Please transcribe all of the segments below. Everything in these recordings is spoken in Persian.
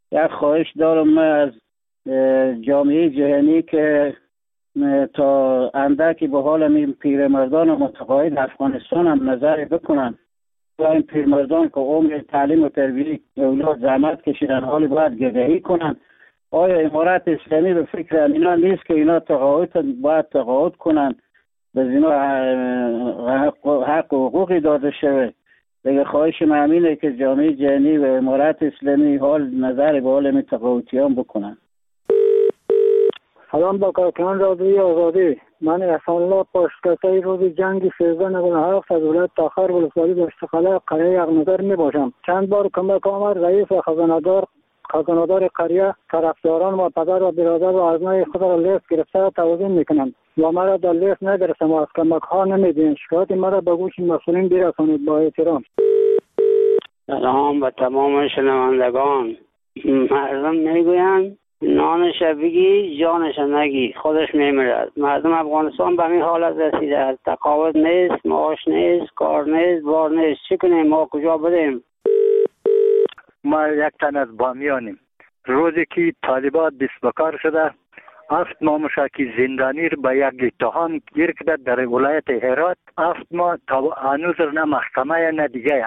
یک خواهش دارم من از جامعه جهانی که تا اندکی به حال این پیرمردان متقاعد افغانستان هم نظر بکنن و این پیرمردان که عمر تعلیم و تربیت اولاد زحمت کشیدن حالی باید گدایی کنن. آیا امارت اسلامی به فکر اینا نیست که اینا باید تقاعد کنن، به اینا حق و حقوقی داده شده؟ دیگه خواهش من همینه که جامعه جهانی و امارت اسلامی حال نظر به حال تقاعدیان بکنن. سلام با کارکنان رادیوی آزادی. من احسان الله پشتکته روز جنگ 1397 از ولایت تاخر ولسوالی به استقلال قریه اغنظر می باشم. چند بار کمک آمد رئیس و خزانه‌دار قریه طرفداران و پدر و برادر و ازنای خود را لیست گرفته توضیح میکنند و مرا در لیست ندرسم و از کمک ها نمیدین. شکایت مرا به گوش مسئولین برسانید. با احترام. سلام به تمام شنوندگان. مردم میگویند نانش بگی جانش نگی، خودش میمیرد. مردم افغانستان به این حالت رسیده است. تقاعد نیست، معاش نیست، کار نیست، بار نیست. چی کنیم؟ ما کجا بریم؟ ما یک تن از بامیانیم. روزی که طالبات دست به کار شده 7 ماه مشکی زندانی رو به یک اتهام گیر کرده در ولایت هرات. 7 ماه تا هنوز نه محکمه نه دیگه.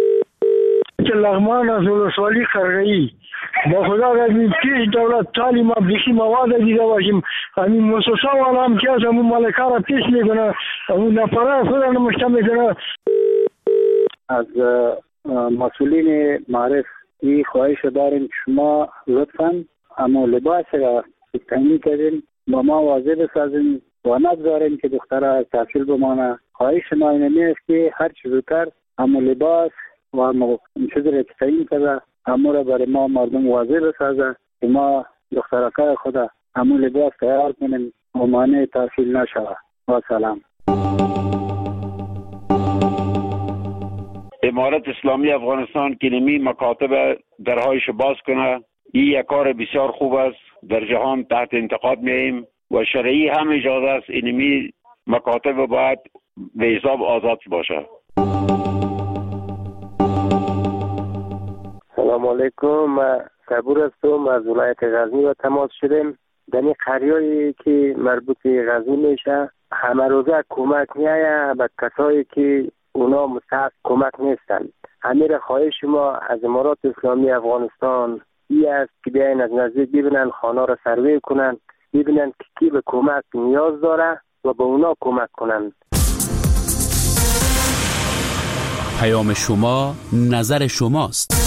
لغمان از ولسوالی قرغه‌ای. با خدا رضی پیش دولت تعلیم ما بیشی مواد دیده باشیم. همین مؤسسه والا هم که از همون مالکه را پیش میکنه، همون نفره خود را نمشته میکنه. از مسئولین معرف این خواهش داریم که شما لطفاً اما لباس را تامین کردین با ما واضح بسازین و نگذارین که دختره از تحصیل بمانه. خواهش ما اینمی است که هر چیز زودتر اما لباس و اما چیز را تامین کرده اما را برای ما مردم واضح بسازه که ما دخترکه خود اما لباس تیار کنیم و مانع تحصیل نشوه. و سلام. امارت اسلامی افغانستان که نمی مکاتب درهایش باز کنه، این یک کار بسیار خوب است. در جهان تحت انتقاد میاییم و شرعی هم اجازه است اینمی مکاتب باید به حساب آزاد باشه. سلام علیکم. من صبور هستم از ولایت غزنی و تماس شدیم. در این قریه‌ای که مربوط به غزنی میشه همه روزه کمک میایه به کسایی که اونا مستحق کمک نیستن. امیر خواهش ما از امارات اسلامی افغانستان این است که بیاین از نزدیک ببینن، خانه را سروی کنن، ببینن که کی به کمک نیاز داره و به اونا کمک کنن. پیام شما نظر شماست.